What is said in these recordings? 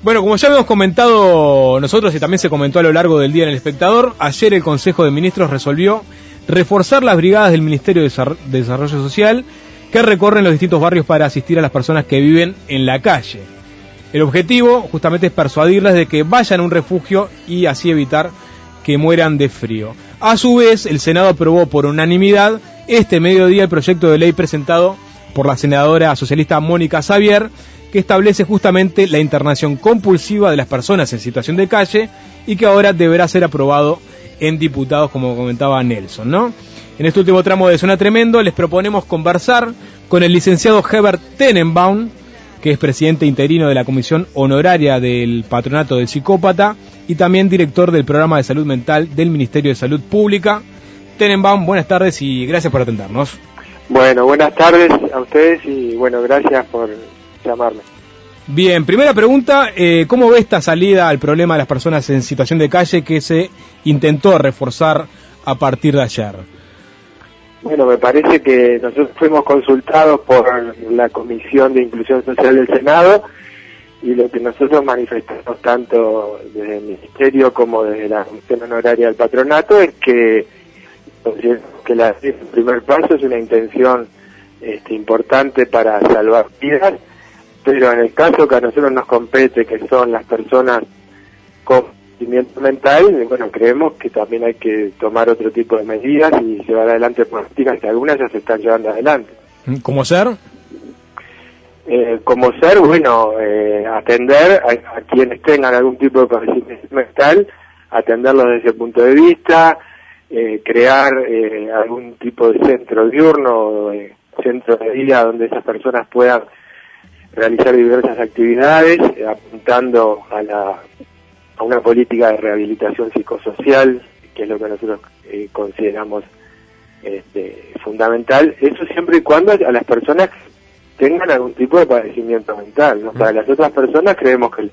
Bueno, como ya habíamos comentado nosotros y también se comentó a lo largo del día en El Espectador, ayer el Consejo de Ministros resolvió reforzar las brigadas del Ministerio de Desarrollo Social que recorren los distintos barrios para asistir a las personas que viven en la calle. El objetivo justamente es persuadirles de que vayan a un refugio y así evitar que mueran de frío. A su vez, el Senado aprobó por unanimidad este mediodía el proyecto de ley presentado por la senadora socialista Mónica Xavier, que establece justamente la internación compulsiva de las personas en situación de calle y que ahora deberá ser aprobado en diputados, como comentaba Nelson, ¿no? En este último tramo de Zona Tremendo les proponemos conversar con el licenciado Herbert Tenenbaum, que es presidente interino de la Comisión Honoraria del Patronato del Psicópata y también director del Programa de Salud Mental del Ministerio de Salud Pública. Tenenbaum, buenas tardes y gracias por atendernos. Bueno, buenas tardes a ustedes y bueno, gracias por llamarme. Bien, primera pregunta, ¿cómo ve esta salida al problema de las personas en situación de calle que se intentó reforzar a partir de ayer? Bueno, me parece que nosotros fuimos consultados por la Comisión de Inclusión Social del Senado y lo que nosotros manifestamos tanto desde el Ministerio como desde la Comisión Honoraria del Patronato es que el primer paso es una intención importante para salvar vidas, pero en el caso que a nosotros nos compete, que son las personas con padecimiento mental, bueno, creemos que también hay que tomar otro tipo de medidas y llevar adelante políticas que algunas ya se están llevando adelante. ¿Cómo ser? Atender a quienes tengan algún tipo de padecimiento mental, atenderlos desde ese punto de vista, crear algún tipo de centro diurno, centro de día donde esas personas puedan realizar diversas actividades, apuntando a una política de rehabilitación psicosocial, que es lo que nosotros consideramos fundamental. Eso siempre y cuando a las personas tengan algún tipo de padecimiento mental, ¿no? Para las otras personas creemos que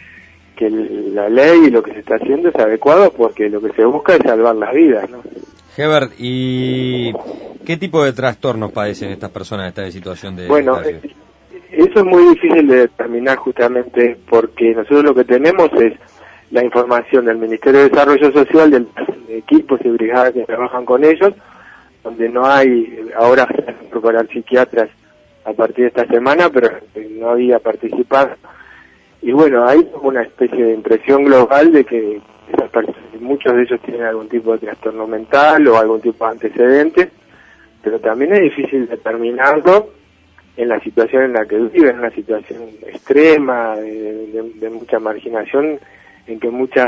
la ley y lo que se está haciendo es adecuado porque lo que se busca es salvar las vidas, ¿no? Herbert, ¿y qué tipo de trastornos padecen estas personas en esta situación de Bueno, calle? eso es muy difícil de determinar justamente porque nosotros lo que tenemos es la información del Ministerio de Desarrollo Social, de los equipos y brigadas que trabajan con ellos, donde no hay, ahora se van a incorporar psiquiatras a partir de esta semana, pero no había participado. Y bueno, hay como una especie de impresión global de que esas personas, muchos de ellos tienen algún tipo de trastorno mental o algún tipo de antecedentes, pero también es difícil determinarlo en la situación en la que viven, una situación extrema, de mucha marginación, en que muchos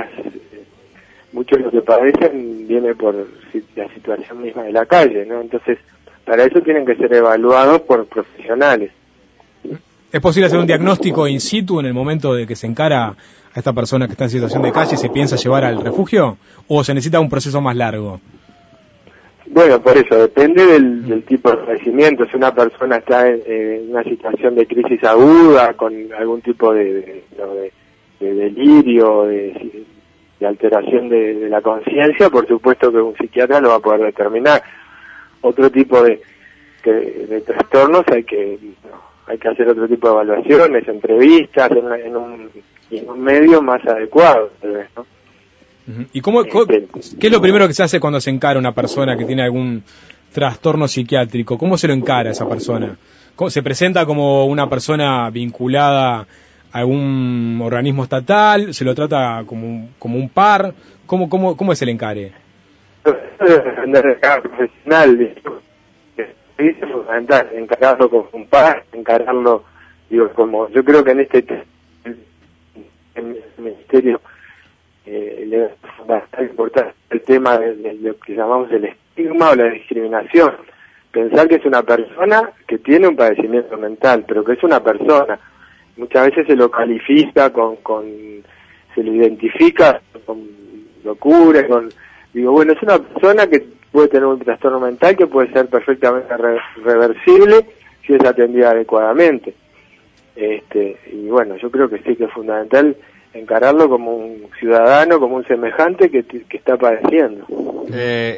de los que padecen viene por la situación misma de la calle, ¿no? Entonces, para eso tienen que ser evaluados por profesionales. ¿Es posible hacer un diagnóstico in situ en el momento de que se encara a esta persona que está en situación de calle y se piensa llevar al refugio? ¿O se necesita un proceso más largo? Bueno, por eso, depende del tipo de padecimiento. Si una persona está en una situación de crisis aguda, con algún tipo de delirio, de alteración de la conciencia, por supuesto que un psiquiatra lo va a poder determinar. Otro tipo de trastornos hay que hacer otro tipo de evaluaciones, entrevistas, en un medio más adecuado, tal vez, ¿no? ¿Y qué es lo primero que se hace cuando se encara una persona que tiene algún trastorno psiquiátrico? ¿Cómo se lo encara a esa persona? ¿Se presenta como una persona vinculada a algún organismo estatal? ¿Se lo trata como un par? ¿Cómo es el encare? Depender de cada profesional, es fundamental encararlo como un par, encararlo, como yo creo que en el ministerio le es bastante importante el tema de lo que llamamos el estigma o la discriminación. Pensar que es una persona que tiene un padecimiento mental, pero que es una persona. Muchas veces se lo califica se lo identifica con locura, bueno, es una persona que puede tener un trastorno mental que puede ser perfectamente reversible si es atendida adecuadamente. Y bueno, yo creo que sí que es fundamental encararlo como un ciudadano, como un semejante que está padeciendo.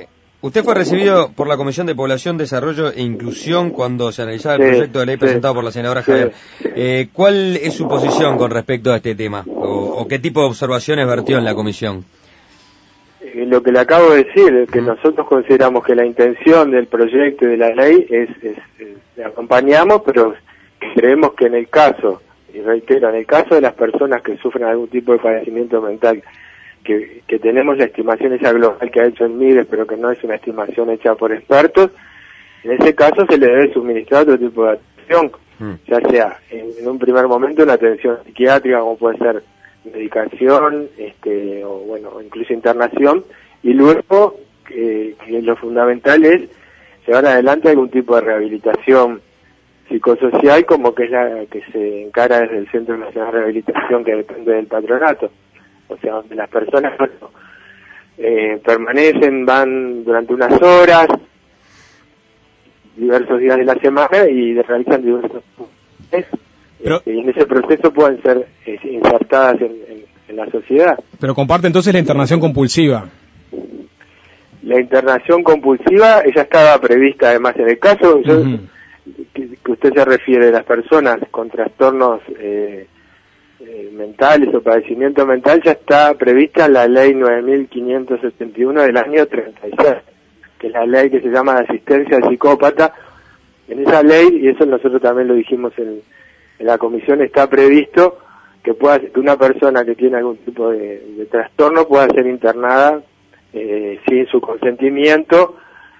Usted fue recibido por la Comisión de Población, Desarrollo e Inclusión cuando se analizaba el proyecto de ley presentado por la senadora Javier. ¿Cuál es su posición con respecto a este tema? ¿O qué tipo de observaciones vertió en la comisión? Lo que le acabo de decir es que nosotros consideramos que la intención del proyecto y de la ley le acompañamos, pero creemos que en el caso, y reitero, en el caso de las personas que sufren algún tipo de padecimiento mental, que tenemos la estimación esa global que ha hecho el MIDES, pero que no es una estimación hecha por expertos, en ese caso se le debe suministrar otro tipo de atención, ya sea en un primer momento una atención psiquiátrica, como puede ser medicación, o bueno, incluso internación, y luego que lo fundamental es llevar adelante algún tipo de rehabilitación psicosocial, como que es la que se encara desde el Centro Nacional de Rehabilitación, que depende del patronato. O sea, donde las personas permanecen, van durante unas horas, diversos días de la semana, y realizan diversos y en ese proceso pueden ser insertadas en la sociedad. Pero comparte entonces la internación compulsiva. La internación compulsiva, ella estaba prevista además en el caso que usted se refiere a las personas con trastornos mentales o padecimiento mental, ya está prevista la ley 9571 del año 36, que es la ley que se llama de asistencia al psicópata. En esa ley, y eso nosotros también lo dijimos en la comisión, está previsto que una persona que tiene algún tipo de trastorno pueda ser internada sin su consentimiento,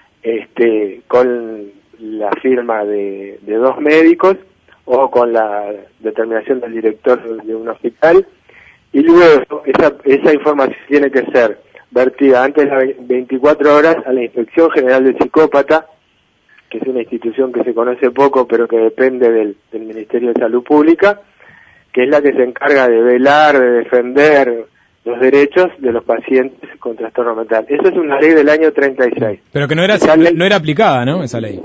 con la firma de 2 médicos o con la determinación del director de un hospital, y luego esa información tiene que ser vertida antes de las 24 horas a la Inspección General del Psicópata, que es una institución que se conoce poco pero que depende del Ministerio de Salud Pública, que es la que se encarga de velar, de defender los derechos de los pacientes con trastorno mental. Eso es una ley del año 36. Pero que no era aplicada, ¿no?, esa ley.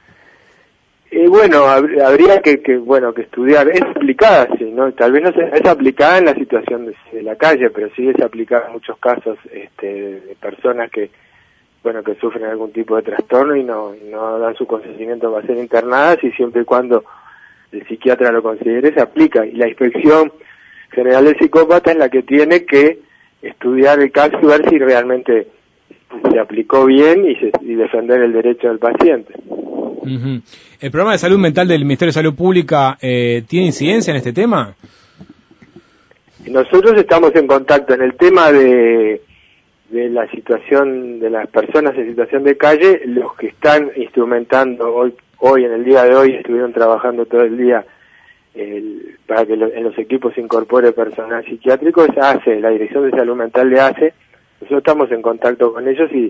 Bueno, habría que estudiar. Es aplicada, sí, ¿no? Tal vez no es aplicada en la situación de la calle, pero sí es aplicada en muchos casos de personas que sufren algún tipo de trastorno y no dan su consentimiento para ser internadas, y siempre y cuando el psiquiatra lo considere se aplica. Y la Inspección General del Psicópata es la que tiene que estudiar el caso y ver si realmente se aplicó bien y defender el derecho del paciente. ¿El programa de salud mental del Ministerio de Salud Pública tiene incidencia en este tema? Nosotros estamos en contacto en el tema de la situación de las personas en situación de calle. Los que están instrumentando hoy en el día de hoy, estuvieron trabajando todo el día para que en los equipos se incorpore personal psiquiátrico, es ACE, la Dirección de Salud Mental de ACE. Nosotros estamos en contacto con ellos y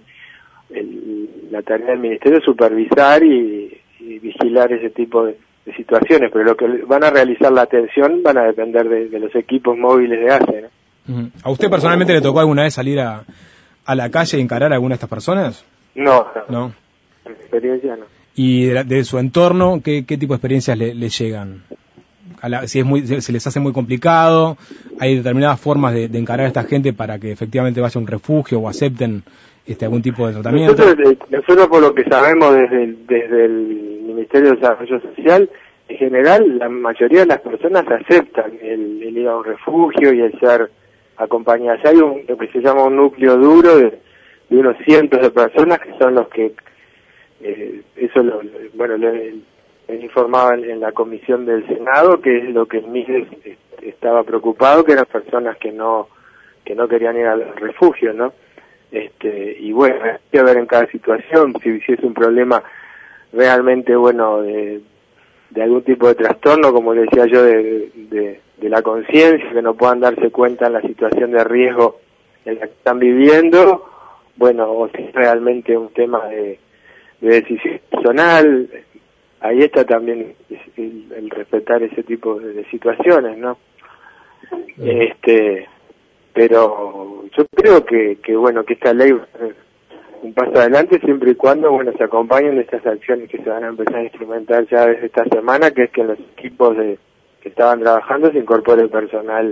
la tarea del Ministerio es supervisar y vigilar ese tipo de situaciones, pero lo que van a realizar la atención van a depender de los equipos móviles de ACE, ¿no? ¿A usted personalmente le tocó alguna vez salir a la calle e encarar a alguna de estas personas? No. En mi experiencia no. ¿Y de su entorno, qué tipo de experiencias le llegan? Se les hace muy complicado, hay determinadas formas de encarar a esta gente para que efectivamente vaya a un refugio o acepten algún tipo de tratamiento. Nosotros por lo que sabemos desde el Ministerio de Desarrollo Social, en general la mayoría de las personas aceptan el ir a un refugio y el ser acompañadas. Hay lo que se llama un núcleo duro de unos cientos de personas que son los que le informaba en la comisión del Senado, que es lo que el MIDES estaba preocupado, que eran personas que no querían ir al refugio, ¿no? Y bueno, hay que ver en cada situación si es un problema realmente de algún tipo de trastorno, como le decía yo, de la conciencia, que no puedan darse cuenta en la situación de riesgo en la que están viviendo, o si es realmente un tema de decisión personal. Ahí está también el respetar ese tipo de situaciones, ¿no? Pero yo creo que esta ley va a ser un paso adelante siempre y cuando se acompañen de estas acciones que se van a empezar a instrumentar ya desde esta semana, que es que en los equipos que estaban trabajando se incorpore personal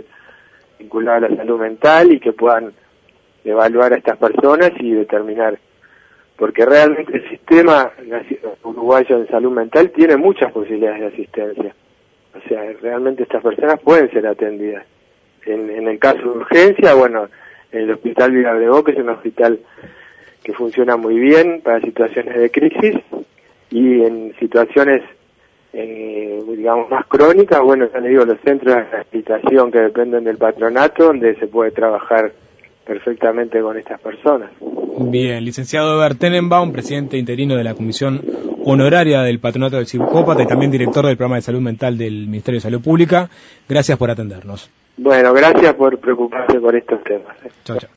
vinculado a la salud mental y que puedan evaluar a estas personas y determinar porque realmente el sistema uruguayo en salud mental tiene muchas posibilidades de asistencia. O sea, realmente estas personas pueden ser atendidas. En el caso de urgencia, bueno, en el Hospital Vilabregó, que es un hospital que funciona muy bien para situaciones de crisis, y en situaciones, digamos, más crónicas, bueno, ya les digo, los centros de rehabilitación que dependen del patronato, donde se puede trabajar perfectamente con estas personas. Bien, licenciado Eber Tenenbaum, presidente interino de la Comisión Honoraria del Patronato del Psicópata y también director del Programa de Salud Mental del Ministerio de Salud Pública, gracias por atendernos. Bueno, gracias por preocuparse por estos temas. Chao, chao.